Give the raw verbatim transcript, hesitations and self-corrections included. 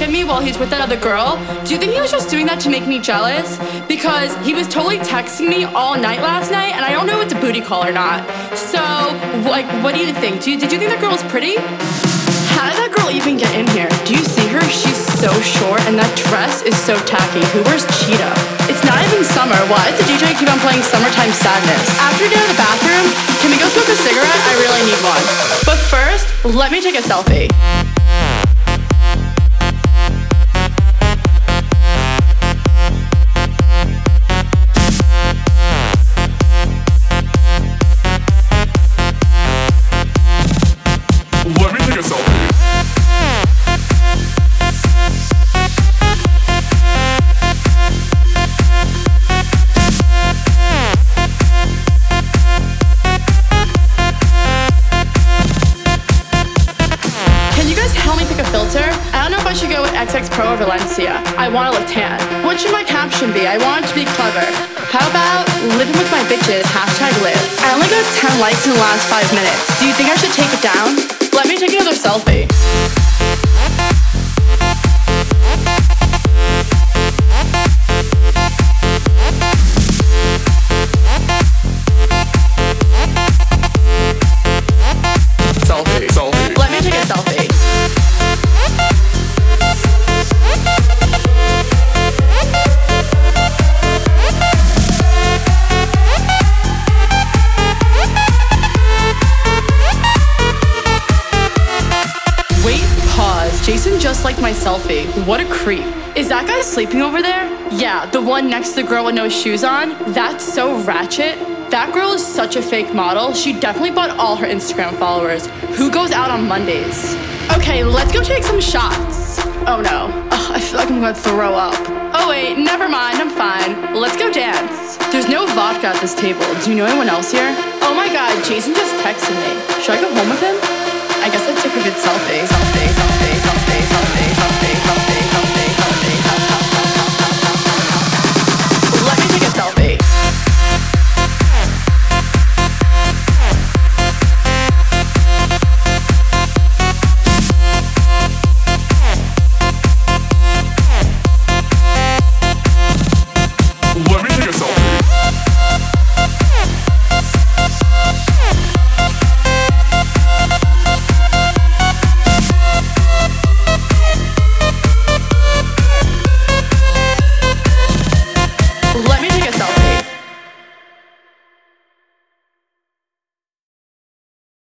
at me while he's with that other girl. Do you think he was just doing that to make me jealous? Because he was totally texting me all night last night, and I don't know if it's a booty call or not. So, like, what do you think? Do you, did you think that girl was pretty? How did that girl even get in here? Do you see her? She's so short, and that dress is so tacky. Who wears cheetah? It's not even summer. Why does the D J keep on playing Summertime Sadness? After we get out of the bathroom, can we go smoke a cigarette? I really need one. But first, let me take a selfie. Let me take a selfie. Can you guys help me pick a filter? I don't know if I should go with X X Pro or Valencia. I want to look tan. What should my caption be? I want it to be clever. How about living with my bitches, hashtag live. I only got ten likes in the last five minutes. Do you think I should take it down? Let me take another selfie. Selfie, selfie. Let me take a selfie. Wait, pause. Jason just liked my selfie. What a creep. Is that guy sleeping over there? Yeah, the one next to the girl with no shoes on. That's so ratchet. That girl is such a fake model. She definitely bought all her Instagram followers. Who goes out on Mondays? Okay, let's go take some shots. Oh no. Ugh, I feel like I'm gonna throw up. Oh wait, never mind, I'm fine. Let's go dance. There's no vodka at this table. Do you know anyone else here? Oh my god, Jason just texted me. Should I go home with him? I guess I'd take a good selfie. Selfie, selfie, selfie, selfie, selfie, selfie, selfie.